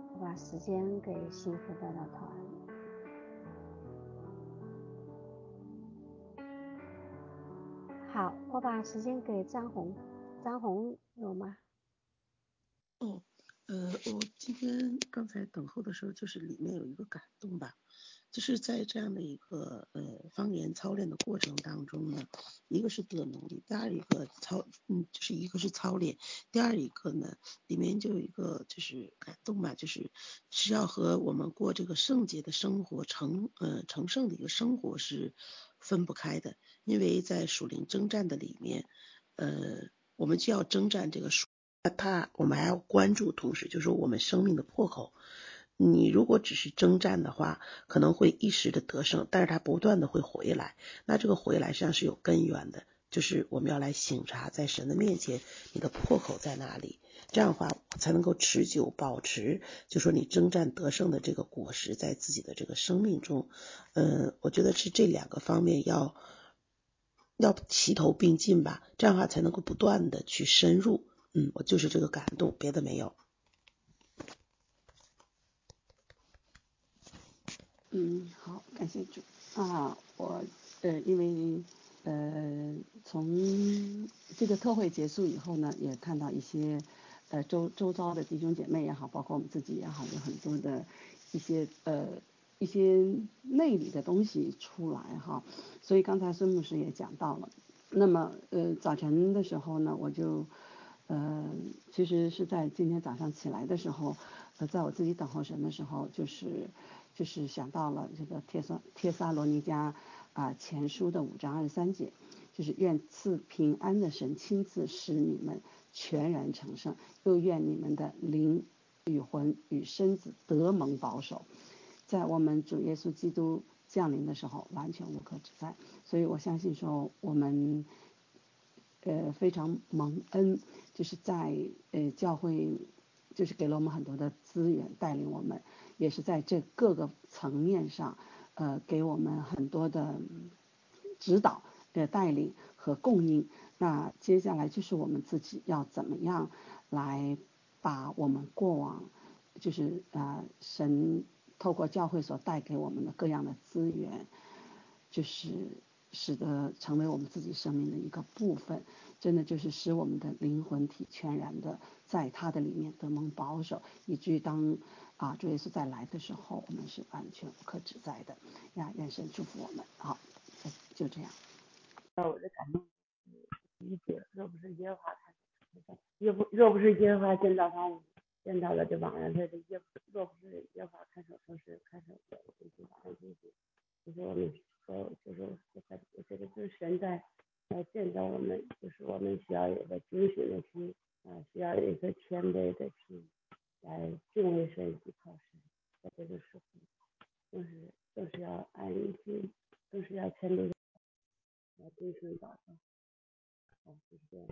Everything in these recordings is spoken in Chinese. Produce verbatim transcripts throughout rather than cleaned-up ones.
我把时间给幸福的老团。好，我把时间给张红。张红有吗？ 哦，呃，我今天刚才等候的时候，就是里面有一个感动吧，就是在这样的一个呃方言操练的过程当中呢，一个是得能力，第二一个操，嗯，就是一个是操练，第二一个呢，里面就有一个就是感动吧，就是是要和我们过这个圣洁的生活，成呃成圣的一个生活是分不开的，因为在属灵征战的里面，呃，我们就要征战这个属。他我们还要关注，同时就是我们生命的破口。你如果只是征战的话，可能会一时的得胜，但是它不断的会回来。那这个回来实际上是有根源的，就是我们要来省察在神的面前，你的破口在哪里？这样的话才能够持久保持，就说你征战得胜的这个果实在自己的这个生命中。嗯，我觉得是这两个方面要要齐头并进吧，这样的话才能够不断的去深入。嗯，我就是这个感动，别的没有。 嗯，好，感谢主啊，我呃，因为呃，从这个特会结束以后呢，也看到一些呃周周遭的弟兄姐妹也好，包括我们自己也好，有很多的一些呃一些内里的东西出来哈，所以刚才孙牧师也讲到了，那么呃早晨的时候呢，我就呃其实是在今天早上起来的时候，呃在我自己等候神的时候，就是就是想到了这个帖撒帖撒罗尼迦啊前书的五章二十三节，就是愿赐平安的神亲自使你们全然成圣，又愿你们的灵与魂与身子得蒙保守，在我们主耶稣基督降临的时候完全无可指摘。所以我相信说我们呃非常蒙恩，就是在呃教会就是给了我们很多的资源带领我们，也是在这各个层面上呃给我们很多的指导的带领和供应。那接下来就是我们自己要怎么样来把我们过往就是呃神透过教会所带给我们的各样的资源，就是使得成为我们自己生命的一个部分，真的就是使我们的灵魂体全然的在他的里面得蒙保守，以至于当啊主耶稣再来的时候，我们是完全不可指摘的呀。愿神祝福我们。好，就这样。 我的感动理解，若不是耶和华看若不若不是耶和华见到他见到了这网上这耶若不是耶和华看守城市看守的这些网上这些，就是我们说就是我觉得就是神在呃见到我们，就是我们需要有个警醒的心啊、呃，需要有一个谦卑的心来敬畏神依靠神，在这个时候就是都是要安心，都是要谦卑的来对神祷告。好，就是这样。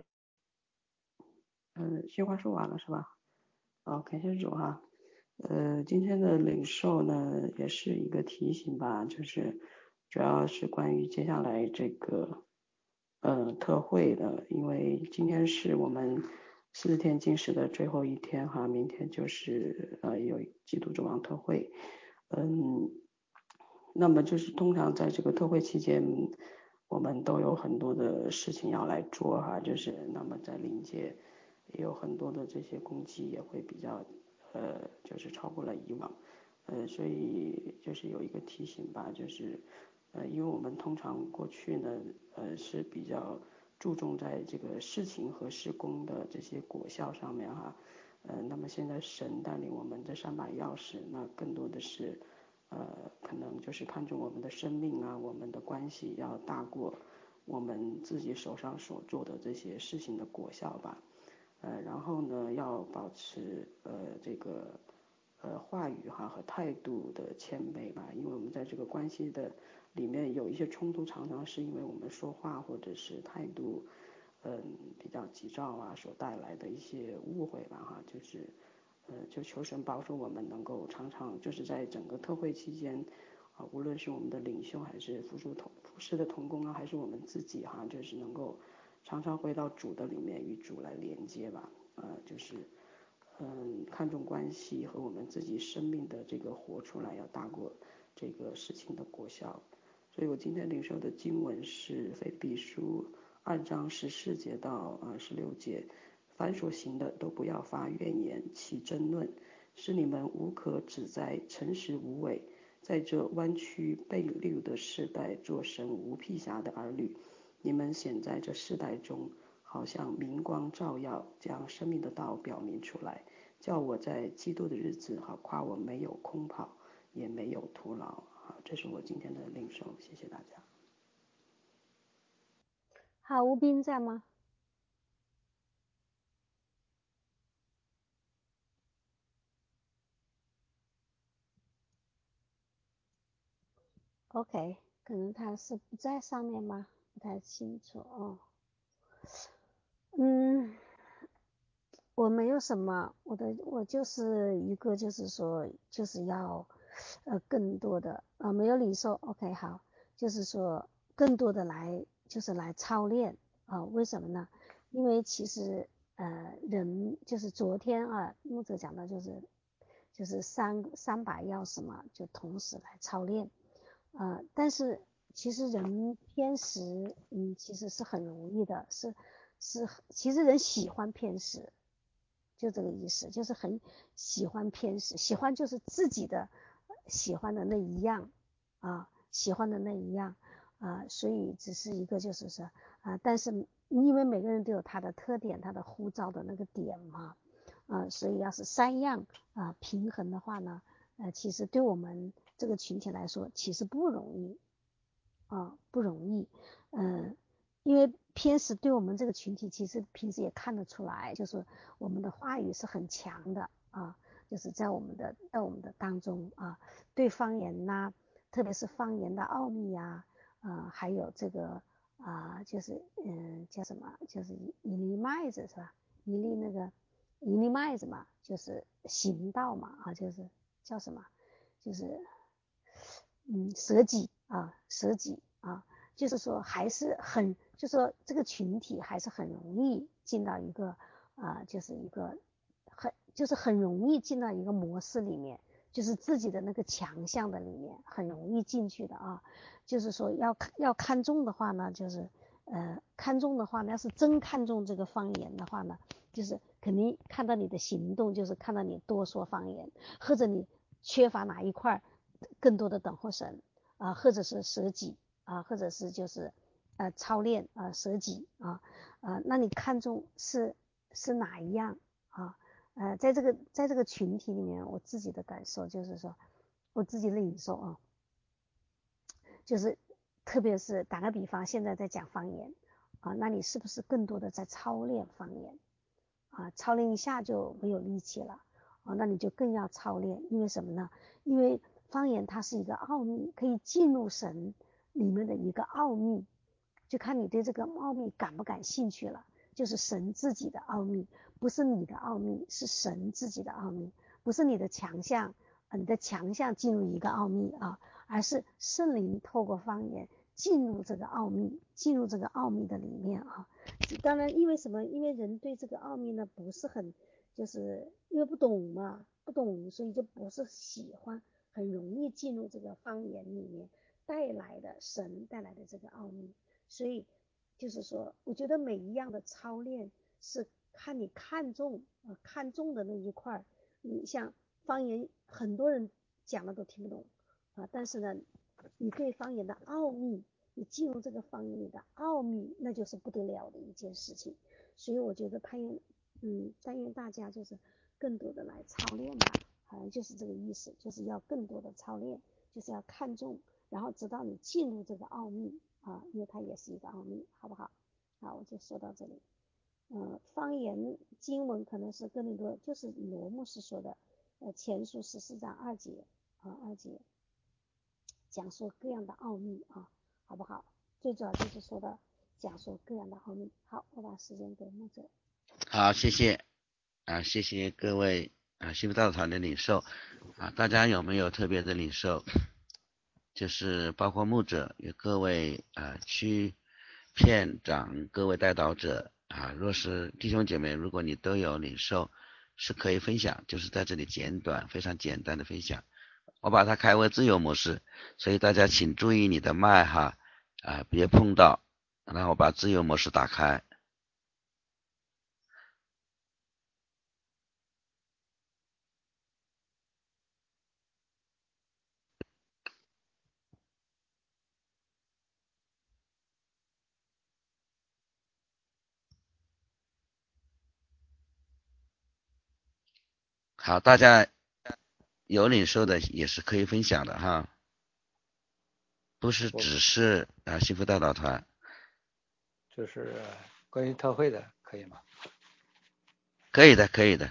嗯，新话说完了是吧？好，感谢主哈。呃，今天的领受呢，也是一个提醒吧，就是主要是关于接下来这个呃特会的，因为今天是我们四天禁食的最后一天哈，明天就是呃有基督之王特会，嗯，那么就是通常在这个特会期间，我们都有很多的事情要来做哈，就是那么在临界也有很多的这些攻击也会比较呃就是超过了以往，呃所以就是有一个提醒吧，就是呃因为我们通常过去呢呃是比较注重在这个事情和事工的这些果效上面哈，呃那么现在神带领我们这三把钥匙，那更多的是呃可能就是看重我们的生命啊，我们的关系要大过我们自己手上所做的这些事情的果效吧。呃，然后呢，要保持呃这个呃话语哈和态度的谦卑吧，因为我们在这个关系的里面有一些冲突，常常是因为我们说话或者是态度嗯比较急躁啊所带来的一些误会吧哈，就是呃就求神保守我们能够常常就是在整个特会期间啊，无论是我们的领袖还是服属同服侍的同工啊，还是我们自己哈，就是能够常常回到主的里面与主来连接吧，呃，就是嗯，看重关系和我们自己生命的这个活出来要大过这个事情的果效。所以我今天领受的经文是腓立比书二章十四节到啊十六节，凡所行的都不要发怨言，起争论，使你们无可指摘，诚实无伪，在这弯曲悖谬的世代，做神无辟瑕的儿女。你们显在这世代中，好像明光照耀，将生命的道表明出来，叫我在基督的日子好夸我没有空跑，也没有徒劳。好，这是我今天的领受，谢谢大家。 好，吴斌在吗？OK， 可能他是不在上面吗？不太清楚哦。嗯，我没有什么，我的我就是一个就是说就是要呃更多的呃没有领受 OK 好，就是说更多的来就是来操练啊、呃，为什么呢？因为其实呃人就是昨天啊牧者讲的就是就是三三把钥匙嘛，就同时来操练。呃，但是其实人偏食，嗯，其实是很容易的，是是，其实人喜欢偏食，就这个意思，就是很喜欢偏食，喜欢就是自己的喜欢的那一样啊，喜欢的那一样啊，所以只是一个就是说啊，但是因为每个人都有他的特点，他的呼召的那个点嘛，啊，所以要是三样啊平衡的话呢，呃，其实对我们这个群体来说，其实不容易啊，不容易。嗯，因为偏食对我们这个群体，其实平时也看得出来，就是我们的话语是很强的啊，就是在我们的在我们的当中啊，对方言呐、特别是方言的奥秘呀、啊，啊，还有这个啊，就是嗯叫什么，就是一粒麦子是吧？一粒那个一粒麦子嘛，就是行道嘛啊，就是叫什么，就是嗯舍己啊，舍己啊，就是说还是很，就是说这个群体还是很容易进到一个啊，就是一个很就是很容易进到一个模式里面，就是自己的那个强项的里面很容易进去的啊。就是说要要看重的话呢，就是呃看重的话呢，要是真看重这个方言的话呢，就是肯定看到你的行动，就是看到你多说方言，或者你缺乏哪一块更多的等候神啊，或者是舍己啊，或者是就是呃操练啊舍己啊啊，那你看重是是哪一样啊？呃，在这个在这个群体里面，我自己的感受就是说，我自己的领受啊，就是特别是打个比方，现在在讲方言啊，那你是不是更多的在操练方言啊？操练一下就没有力气了啊，那你就更要操练，因为什么呢？因为方言它是一个奥秘，可以进入神里面的一个奥秘，就看你对这个奥秘感不感兴趣了。就是神自己的奥秘，不是你的奥秘，是神自己的奥秘，不是你的强项，你的强项进入一个奥秘啊，而是圣灵透过方言进入这个奥秘，进入这个奥秘的里面啊。当然，因为什么？因为人对这个奥秘呢不是很，就是因为不懂嘛，不懂，所以就不是喜欢，很容易进入这个方言里面带来的神带来的这个奥秘。所以就是说，我觉得每一样的操练是看你看重啊、呃、看重的那一块。你像方言，很多人讲的都听不懂啊，但是呢，你对方言的奥秘，你进入这个方言里的奥秘，那就是不得了的一件事情。所以我觉得盼愿，嗯，但愿大家就是更多的来操练吧，好像就是这个意思，就是要更多的操练，就是要看重，然后直到你进入这个奥秘啊，因为它也是一个奥秘，好不好？好，我就说到这里。呃，方言经文可能是更林多，就是罗牧师说的，呃，前书十四章二节啊，二节讲述各样的奥秘啊，好不好？最主要就是说的讲述各样的奥秘。好，我把时间给牧者。 好，谢谢啊，谢谢各位啊，西部道团的领袖啊，大家有没有特别的领袖？就是包括牧者与各位啊区片长、各位带导者啊，若是弟兄姐妹，如果你都有领受是可以分享，就是在这里简短非常简单的分享。我把它开为自由模式，所以大家请注意你的麦哈啊，别碰到，然后把自由模式打开。好，大家有领受的也是可以分享的哈，不是只是啊幸福大导团。 就是关于特会的，可以吗？ 可以的，可以的。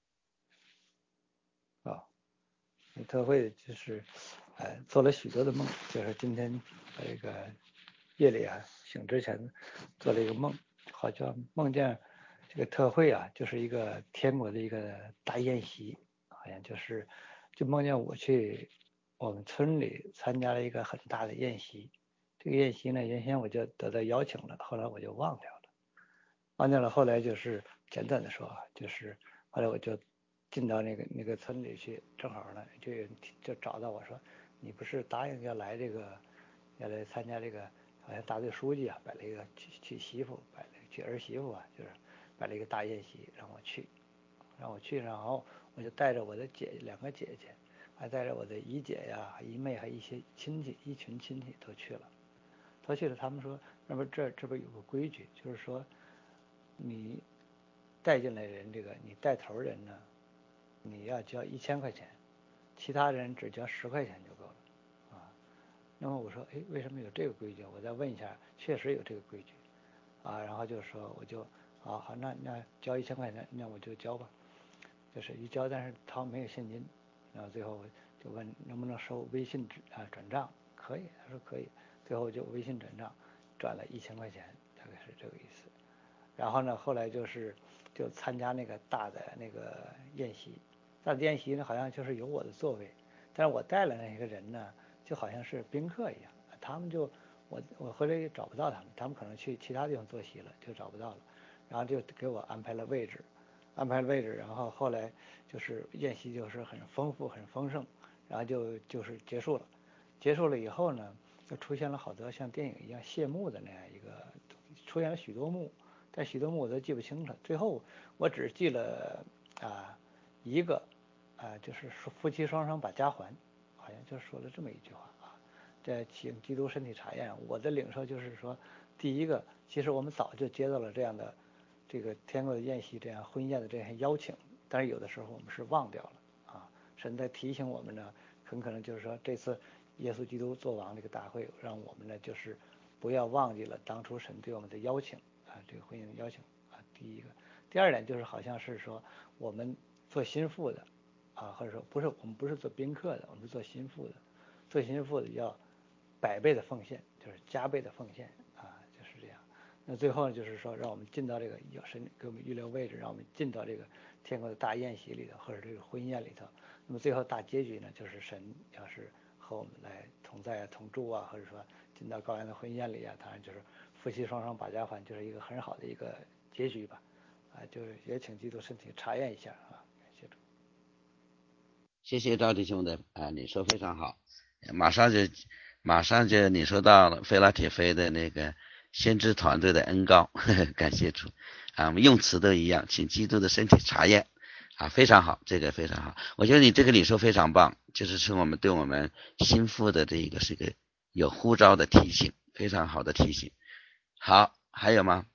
啊，特会就是呃做了许多的梦，就是今天这个夜里啊醒之前做了一个梦，好像梦见这个特会啊就是一个天国的一个大宴席，好像就是就梦见我去我们村里参加了一个很大的宴席，这个宴席呢原先我就得到邀请了，后来我就忘掉了。忘掉了，后来就是简短的说啊，就是后来我就进到那个那个村里去，正好呢就就找到我说，你不是答应要来这个，要来参加这个，好像大队书记啊摆了一个娶娶媳妇，摆了娶儿媳妇啊，就是摆了一个大宴席，让我去，让我去，然后我就带着我的姐两个姐姐，还带着我的姨姐呀、姨妹，还一些亲戚，一群亲戚都去了，都去了。他们说，那么这这边有个规矩，就是说。你带进来人，这个你带头人呢，你要交一千块钱，其他人只交十块钱就够了，啊。那么我说，哎，为什么有这个规矩？我再问一下，确实有这个规矩，啊，然后就说我就，啊好，那那交一千块钱，那我就交吧，就是一交，但是他没有现金，然后最后就问能不能收微信啊转账，可以，他说可以，最后就微信转账，转了一千块钱，大概是这个意思。然后呢，后来就是就参加那个大的那个宴席，大的宴席呢好像就是有我的座位，但是我带了那个人呢，就好像是宾客一样，他们就我我回来也找不到他们，他们可能去其他地方坐席了，就找不到了，然后就给我安排了位置，安排了位置，然后后来就是宴席就是很丰富很丰盛，然后就就是结束了，结束了以后呢，就出现了好多像电影一样谢幕的那样一个，出现了许多幕。但许多幕我都记不清楚，最后我只记了啊一个啊，就是说夫妻双双把家还，好像就说了这么一句话啊。这请基督身体查验，我的领受就是说，第一个，其实我们早就接到了这样的这个天国的宴席，这样婚宴的这样邀请，但是有的时候我们是忘掉了啊。神在提醒我们呢，很可能就是说这次耶稣基督做王这个大会，让我们呢就是不要忘记了当初神对我们的邀请。啊，这个婚姻的邀请啊，第一个，第二点就是好像是说我们做心腹的啊，或者说不是我们不是做宾客的，我们是做心腹的，做心腹的要百倍的奉献，就是加倍的奉献啊，就是这样。那最后呢，就是说让我们进到这个有神给我们预留位置，让我们进到这个天国的大宴席里头，或者这个婚宴里头。那么最后大结局呢，就是神要是和我们来同在同住啊，或者说进到羔羊的婚宴里啊，当然就是夫妻双双把家还，就是一个很好的一个结局吧。啊，就是也请基督身体查验一下啊，感谢主。 谢谢赵弟兄的啊，你说非常好，马上就马上就你说到了菲拉铁菲的那个先知团队的恩膏，呵呵，感谢主啊，我们用词都一样，请基督的身体查验啊，非常好，这个非常好，我觉得你这个领受非常棒，就是是我们对我们心腹的这个是个有呼召的提醒，非常好的提醒。好，还有吗？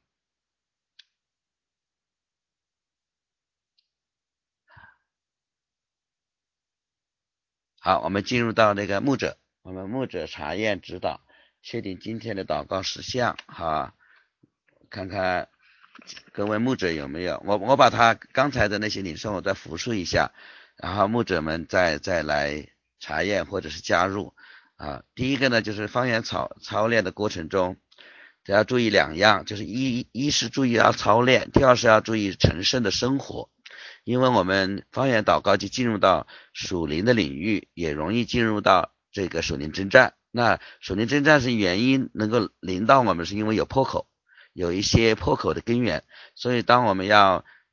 好，我们进入到那个牧者，我们牧者查验指导，确定今天的祷告事项哈，看看各位牧者有没有，我我把他刚才的那些领受我再复述一下，然后牧者们再再来查验或者是加入啊。第一个呢，就是方言操操练的过程中，只要注意两样，就是一一是注意要操练，第二是要注意成圣的生活。因为我们方言祷告就进入到属灵的领域，也容易进入到这个属灵征战。那属灵征战是原因能够临到我们，是因为有破口，有一些破口的根源。所以当我们要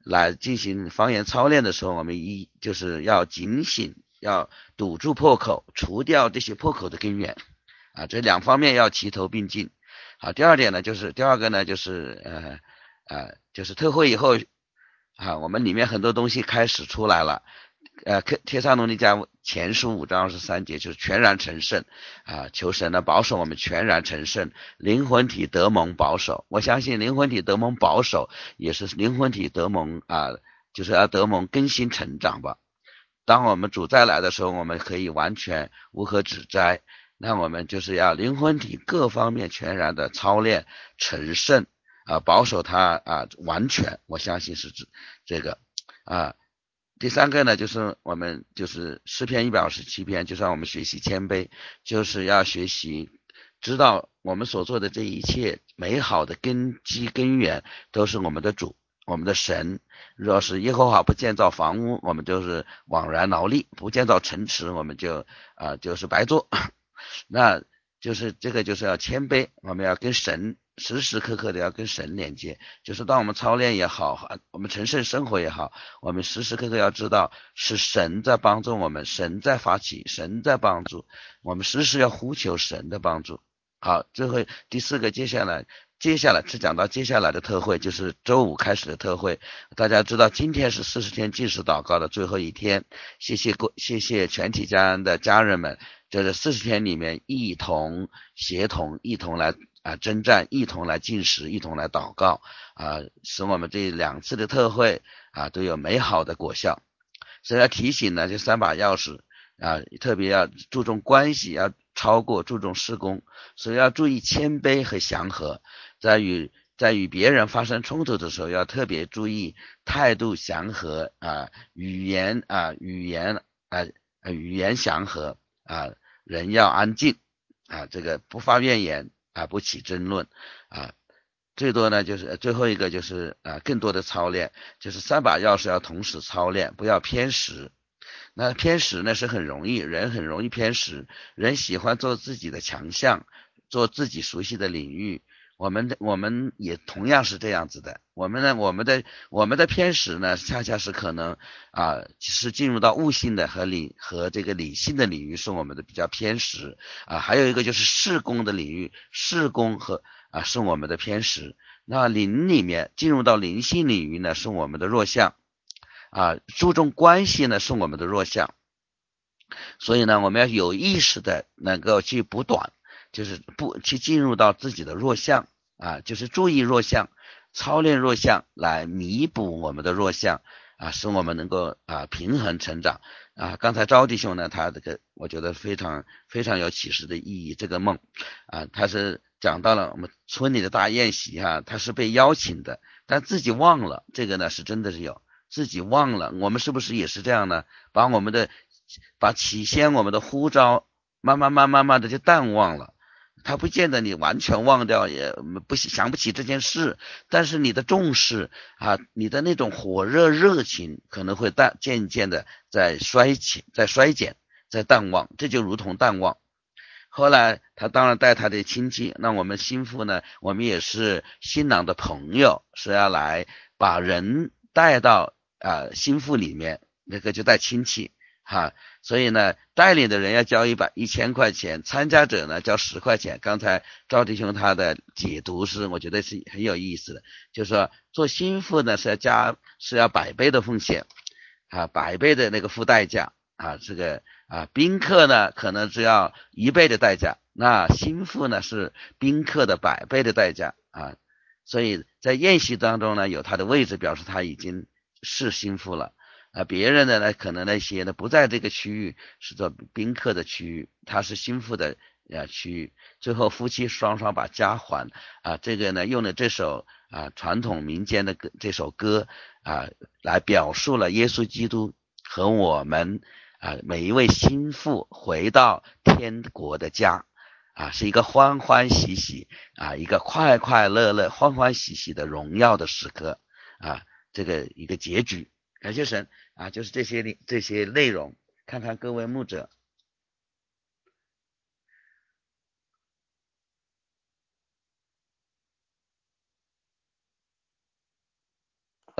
来进行方言操练的时候，我们一就是要警醒，要堵住破口，除掉这些破口的根源啊，这两方面要齐头并进。好，第二点呢，就是第二个呢，就是呃呃，就是特会以后啊，我们里面很多东西开始出来了。呃，帖撒罗尼迦前书五章二十三节就是全然成圣啊，求神呢保守我们全然成圣，灵魂体得蒙保守。我相信灵魂体得蒙保守，也是灵魂体得蒙啊，就是要得蒙更新成长吧。当我们主再来的时候，我们可以完全无可指摘。那我们就是要灵魂体各方面全然的操练成圣啊，保守它啊完全。我相信是指这个啊。第三个呢，就是我们就是诗篇一百二十七篇，就是让我们学习谦卑，就是要学习知道我们所做的这一切美好的根基根源都是我们的主，我们的神。若是耶和华不建造房屋，我们就是枉然劳力；不建造城池，我们就啊、呃、就是白做。那就是这个就是要谦卑，我们要跟神时时刻刻的要跟神连接，就是当我们操练也好，我们成圣生活也好，我们时时刻刻要知道是神在帮助我们，神在发起，神在帮助我们，时时要呼求神的帮助。好，最后第四个，接下来接下来是讲到接下来的特会，就是周五开始的特会。大家知道今天是四十天禁食祷告的最后一天，谢谢谢谢全体家人的家人们，在这四十天里面一同协同，一同来啊征战，一同来进食，一同来祷告啊，使我们这两次的特会啊都有美好的果效。所以要提醒呢，这三把钥匙啊，特别要注重关系，要超过注重事工，所以要注意谦卑和祥和，在与在与别人发生冲突的时候，要特别注意态度祥和啊，语言啊语言啊语言祥和啊，人要安静啊，这个不发怨言啊，不起争论啊。最多呢就是最后一个就是啊，更多的操练，就是三把钥匙要同时操练，不要偏食。那偏食呢是很容易，人很容易偏食，人喜欢做自己的强项，做自己熟悉的领域。我们的我们也同样是这样子的。我们呢，我们的我们的偏食呢，恰恰是可能啊，是进入到悟性的和理和这个理性的领域是我们的比较偏食啊。还有一个就是事工的领域，事工和啊是我们的偏食。那灵里面进入到灵性领域呢，是我们的弱项。啊，注重关系呢是我们的弱项，所以呢，我们要有意识的能够去补短，就是不去进入到自己的弱项啊，就是注意弱项，操练弱项来弥补我们的弱项啊，使我们能够啊平衡成长啊。刚才招弟兄呢，他这个我觉得非常非常有启示的意义，这个梦啊，他是讲到了我们村里的大宴席哈、啊，他是被邀请的，但自己忘了，这个呢是真的是有。自己忘了，我们是不是也是这样呢？把我们的把起先我们的呼召，慢慢慢慢慢的就淡忘了。他不见得你完全忘掉，也不想不起这件事，但是你的重视啊，你的那种火热热情可能会淡渐渐的在衰减，在衰减，在淡忘，这就如同淡忘。后来他当然带他的亲戚，那我们新妇呢，我们也是新郎的朋友，是要来把人带到啊、呃，心腹里面，那个就带亲戚哈，所以呢，带领的人要交一百一千块钱，参加者呢交十块钱。刚才赵弟兄他的解读是，我觉得是很有意思的，就是说做心腹呢是要加是要百倍的奉献啊，百倍的那个付代价啊，这个啊宾客呢可能只要一倍的代价，那心腹呢是宾客的百倍的代价啊。所以在宴席当中呢，有他的位置，表示他已经是心腹了啊。别人的呢，可能那些呢不在这个区域，是做宾客的区域，他是心腹的啊区域。最后夫妻双双把家还啊，这个呢用了这首啊传统民间的歌这首歌啊，来表述了耶稣基督和我们啊每一位心腹回到天国的家。啊，是一个欢欢喜喜啊，一个快快乐乐、欢欢喜喜的荣耀的时刻啊，这个一个结局。感谢神啊，就是这些这些内容，看看各位牧者。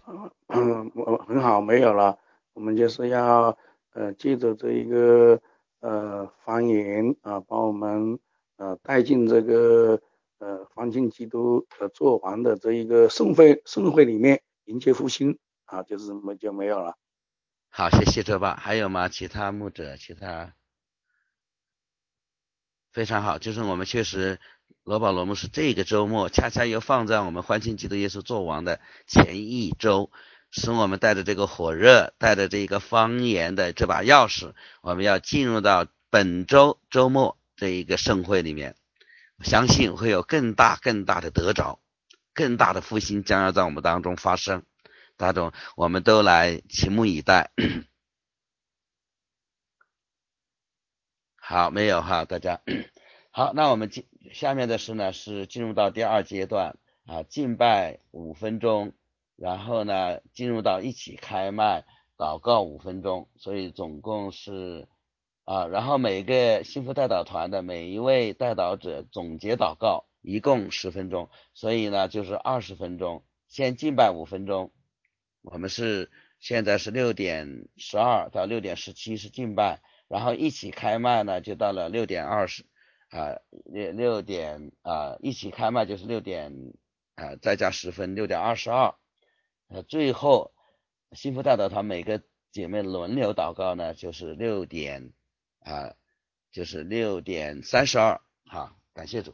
嗯，我很好，没有了。我们就是要呃借着这一个呃方言啊，把我们呃带进这个呃黄金基督呃做王的这一个盛会盛会里面，迎接复兴啊，就是没就没有了。 好，谢谢周爸。还有吗？其他牧者，其他？非常好，就是我们确实罗保罗牧师这个周末恰恰又放在我们欢庆基督耶稣作王的前一周，使我们带着这个火热，带着这个方言的这把钥匙，我们要进入到本周周末这一个盛会里面，相信会有更大更大的得着，更大的复兴将要在我们当中发生，大众我们都来拭目以待。好，没有哈，大家好，那我们进下面的是呢，是进入到第二阶段啊，敬拜五分钟，然后呢，进入到一起开麦祷告五分钟，所以总共是啊，然后每个幸福代祷团的每一位代祷者总结祷告一共十分钟，所以呢就是二十分钟，先敬拜五分钟，我们是现在是六点十二到六点十七是敬拜。然后一起开麦呢，就到了六点二十，啊，六六点啊，一起开麦就是六点啊，再加十分，六点二十二。呃，最后幸福代祷团每个姐妹轮流祷告呢，就是六点啊，就是六点三十二。好，感谢主。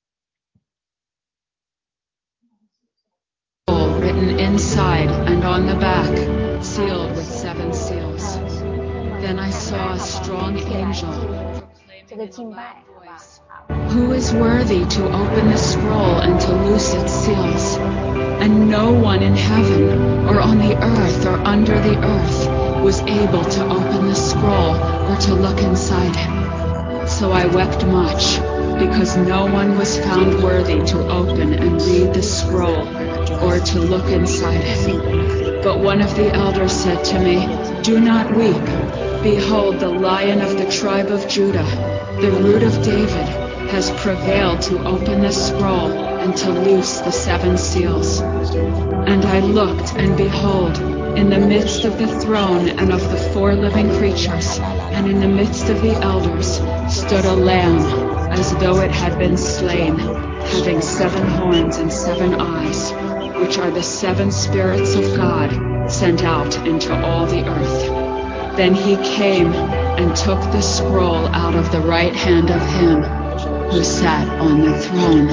Written inside and on the back, sealed with seven seals. Then I saw a strong angel proclaiming in a loud voice, "Who is worthy to open the scroll and to loose its seals?" And no one in heaven or on the earth or under the earth was able to open the scroll or to look inside it. So I wept much, because no one was found worthy to open and read the scroll or to look inside it. But one of the elders said to me, "Do not weep. Behold, the Lion of the tribe of Judah, the Root of David, has prevailed to open the scroll and to loose the seven seals." And I looked, and behold, in the midst of the throne and of the four living creatures, and in the midst of the elders, stood a lamb, as though it had been slain, having seven horns and seven eyes, which are the seven spirits of God sent out into all the earth. Then he came and took the scroll out of the right hand of him who sat on the throne.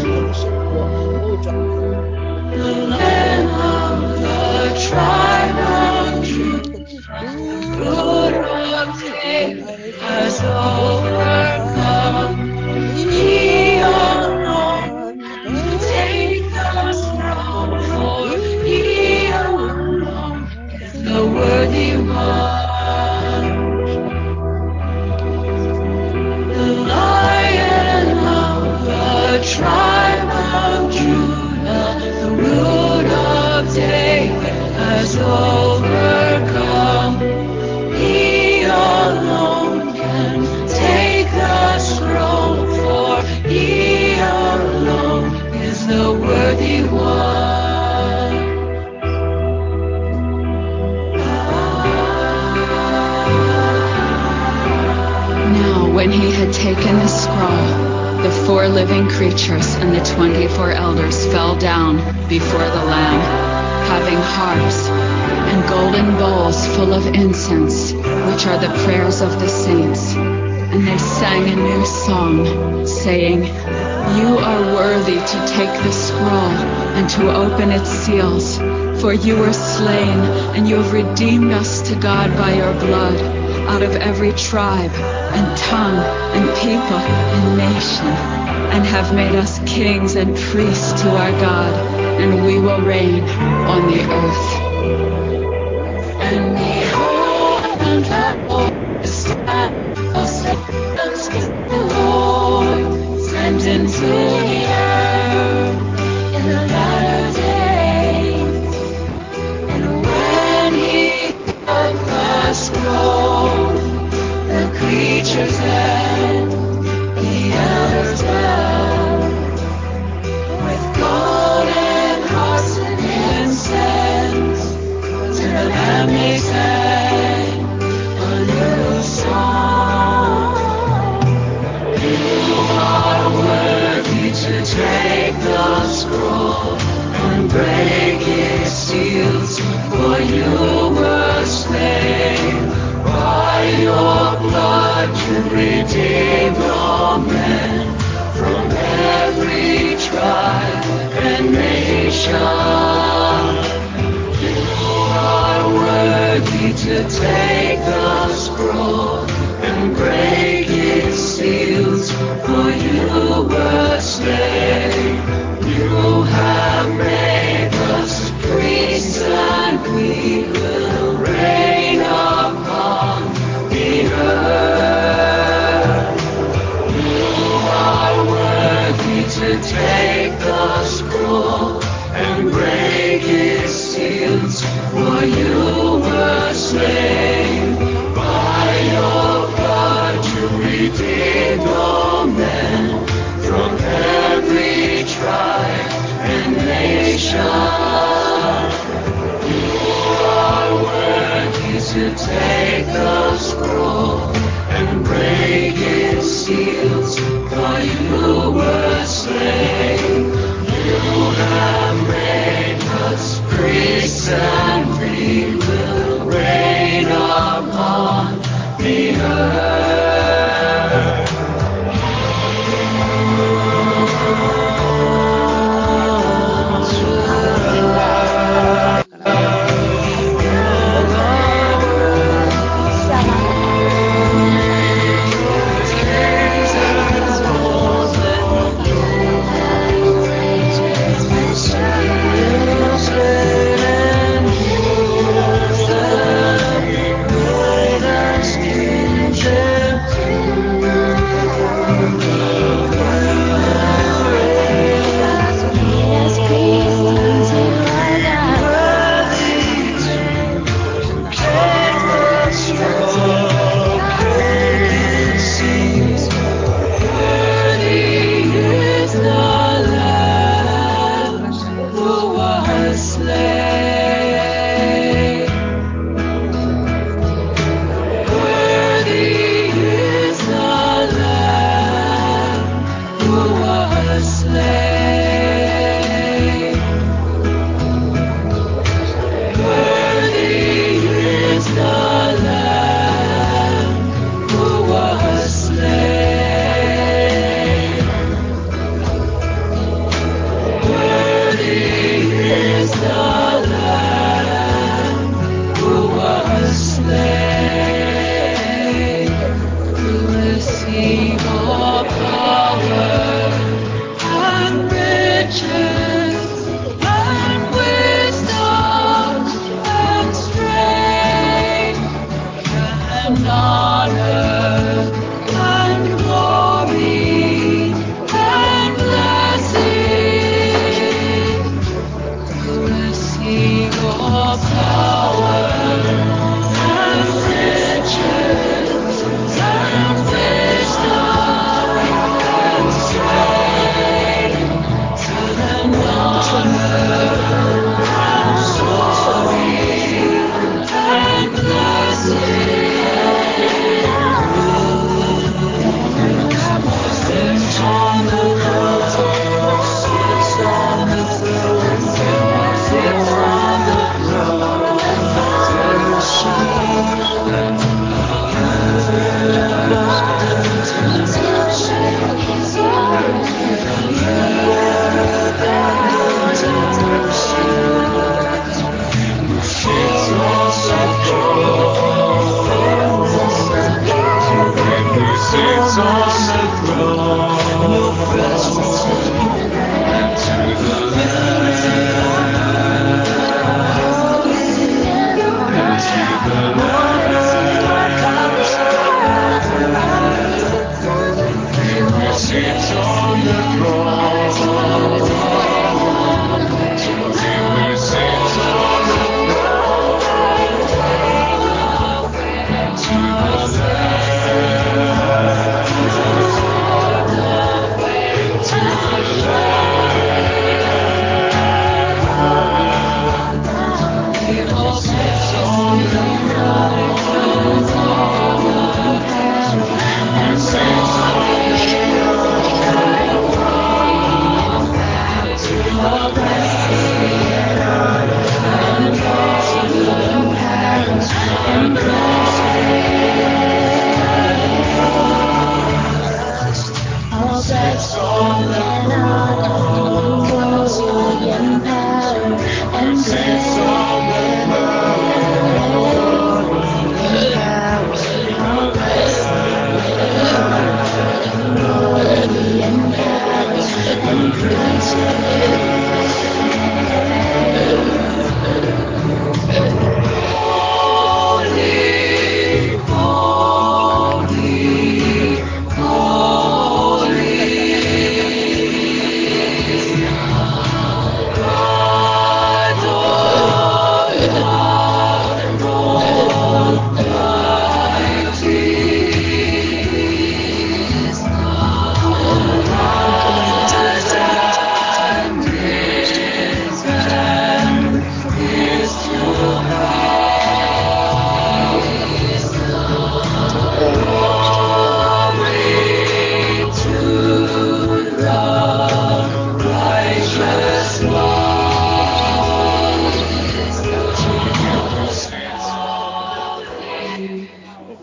The Lamb of the tribe of Judah, Root of David, has overcome. He alone can take the scroll, for he alone is the worthy one. Tribe of Judah, the Root of David, has overcome. He alone can take the scroll, for he alone is the worthy one. Now, when he had taken the scroll, the four living creatures and the twenty-four elders fell down before the Lamb, having harps and golden bowls full of incense, which are the prayers of the saints. And they sang a new song, saying, "You are worthy to take the scroll and to open its seals, for you were slain, and you have redeemed us to God by your blood, out of every tribe and tongue and people and nation, and have made us kings and priests to our God, and we will reign on the earth." And behold, and the stand of Satan's the Lord sent into the earth in the latter days. And when he took the scroll, the creatures and the elders fell with gold and harps and incense,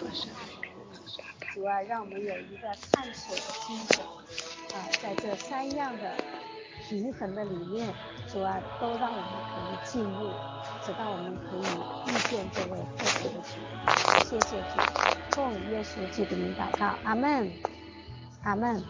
主啊，让我们有一个探索的精神啊，在这三样的平衡的里面，主啊，都让我们可以进入，直到我们可以遇见这位特别的主。谢谢主，奉耶稣基督名祷告，阿们，阿们。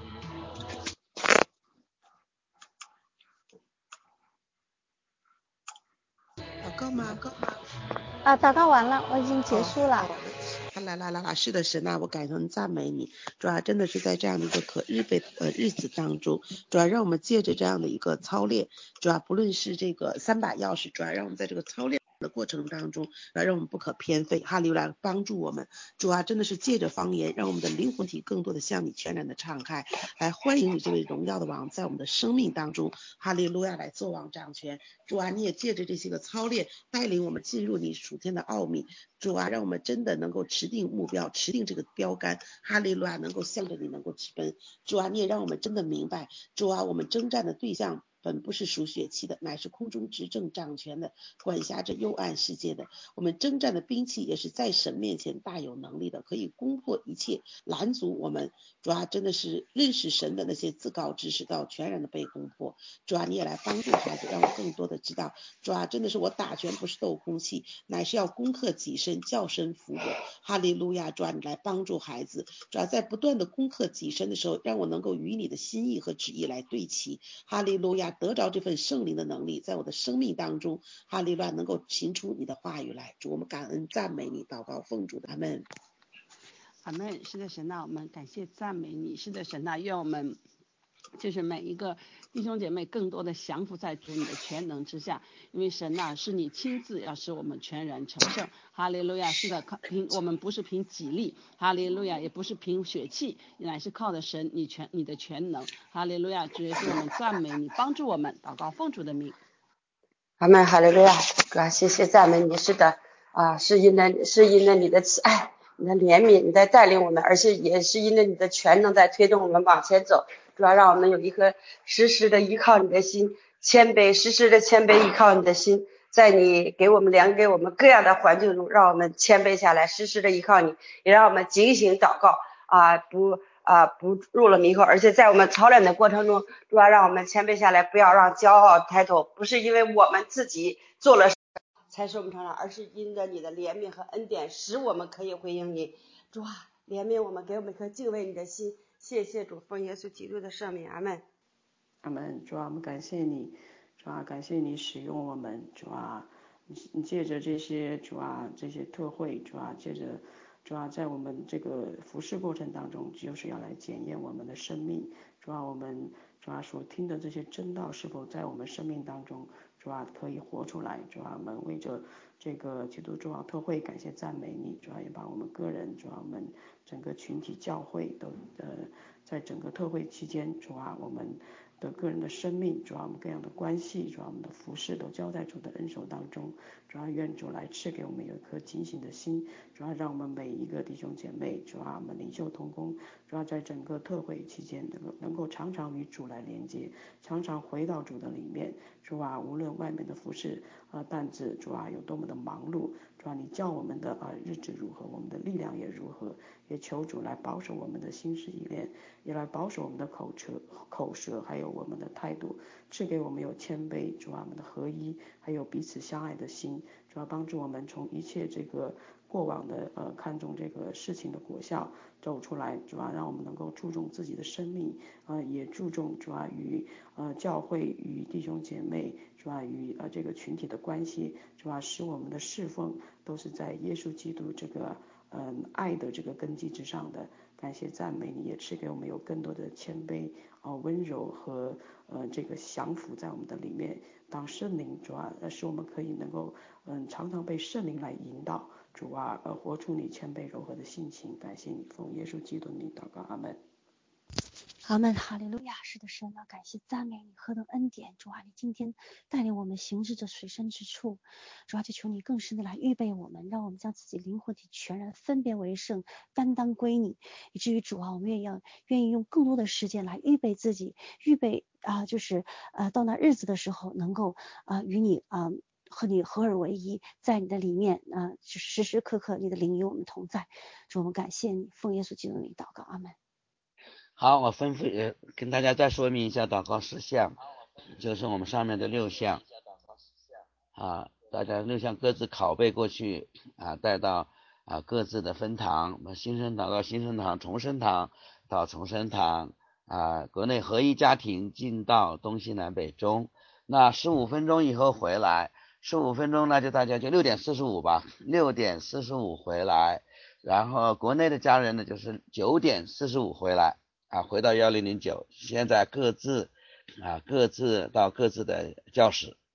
祷告吗？祷告吗？ 啊，祷告完了，我已经结束了。 哦来来来来，是的神啊，我感恩赞美你，主要真的是在这样的一个可日备呃日子当中，主要让我们借着这样的一个操练，主要不论是这个三把钥匙，主要让我们在这个操练的过程当中，来让我们不可偏废，哈利路亚，帮助我们，主啊，真的是借着方言，让我们的灵魂体更多的向你全然的敞开，来欢迎你这位荣耀的王在我们的生命当中，哈利路亚，来做王掌权，主啊，你也借着这些个操练，带领我们进入你属天的奥秘，主啊，让我们真的能够持定目标，持定这个标杆，哈利路亚，能够向着你能够直奔，主啊，你也让我们真的明白，主啊，我们征战的对象本不是属血气的，乃是空中执政掌权的，管辖着幽暗世界的。我们征战的兵器也是在神面前大有能力的，可以攻破一切，拦阻我们。主啊，真的是认识神的那些自高之事，到全然的被攻破。主啊，你也来帮助孩子，让我更多的知道。主啊，真的是我打拳不是斗空气，乃是要攻克己身，叫身服我。哈利路亚！主啊，你来帮助孩子。主啊，在不断的攻克己身的时候，让我能够与你的心意和旨意来对齐。哈利路亚！得着这份圣灵的能力，在我的生命当中，哈利路亚，能够行出你的话语来。主，我们感恩赞美你，祷告奉主的阿们。 阿们。是的神呐，我们感谢赞美你。是的神呐，愿我们就是每一个弟兄姐妹更多的降服在主你的全能之下，因为神呐是你亲自要使我们全然成圣。哈利路亚！是的，凭我们不是凭己力，哈利路亚，也不是凭血气，乃是靠的神你全你的全能。哈利路亚！主耶稣，我们赞美你，帮助我们，祷告奉主的名。 阿们，哈利路亚！主啊，谢谢赞美你。是的啊，是因着是因着你的慈爱，你的怜悯，你在带领我们，而且也是因着你的全能在推动我们往前走。主要让我们有一颗时时的依靠你的心，谦卑，时时的谦卑依靠你的心，在你给我们量给我们各样的环境中，让我们谦卑下来，时时的依靠你，也让我们警醒祷告啊，不啊不入了迷惑，而且在我们操练的过程中，主要让我们谦卑下来，不要让骄傲抬头，不是因为我们自己做了才使我们成长，而是因着你的怜悯和恩典，使我们可以回应你。主啊，怜悯我们，给我们一颗敬畏你的心。谢谢主，奉耶稣基督的圣名，阿们。 阿们。主啊，我们感谢你，主啊，感谢你使用我们，主啊，你借着这些主啊这些特会，主啊，借着主啊在我们这个服事过程当中，就是要来检验我们的生命，主啊，我们主啊所听的这些真道是否在我们生命当中，主啊可以活出来，主啊，我们为着这个基督主啊特会感谢赞美你，主啊也把我们个人，主啊我们整个群体教会都呃在整个特会期间，主啊我们的个人的生命，主啊我们各样的关系，主啊我们的服事都交在主的恩手当中，主啊愿主来赐给我们有一颗警醒的心，主啊让我们每一个弟兄姐妹，主啊我们领袖同工，主啊在整个特会期间能够能够常常与主来连接，常常回到主的里面，主啊无论外面的服事啊担子，主啊有多么的忙碌，主啊你叫我们的啊日子如何，我们的力量也如何，也求主来保守我们的心思意念，也来保守我们的口舌口舌，还有我们的态度，赐给我们有谦卑，主啊我们的合一，还有彼此相爱的心，主要帮助我们从一切这个过往的呃看重这个事情的果效走出来，主要让我们能够注重自己的生命，呃也注重主要与呃教会与弟兄姐妹，主要与呃这个群体的关系，主要使我们的侍奉都是在耶稣基督这个嗯爱的这个根基之上的。感谢赞美你，也赐给我们有更多的谦卑啊、呃、温柔和呃这个降服在我们的里面。当圣灵主啊，使我们可以能够嗯常常被圣灵来引导，主啊呃活出你谦卑柔和的性情。感谢你，奉耶稣基督的名祷告，阿门。 阿们，哈利路亚！是的神啊，感谢赞美你，何等恩典！主啊，你今天带领我们行至这水深之处，主啊，就求你更深的来预备我们，让我们将自己灵魂体全然分别为圣，单单归你。以至于主啊，我们愿意愿意用更多的时间来预备自己，预备啊、呃，就是呃到那日子的时候，能够啊、呃、与你啊。呃和你合而为一，在你的里面啊、呃，时时刻刻你的灵与我们同在。主，我们感谢你，奉耶稣基督的名祷告，阿门。 好，我吩咐呃跟大家再说明一下祷告事项，就是我们上面的六项啊，大家六项各自拷贝过去啊，带到啊各自的分堂，新生堂到新生堂，重生堂到重生堂啊，国内合一家庭进到东西南北中。那十五分钟以后回来，十五分钟那就大家就六点四十五吧，六点四十五回来，然后国内的家人呢就是九点四十五回来啊，回到一零零九，现在各自啊各自到各自的教室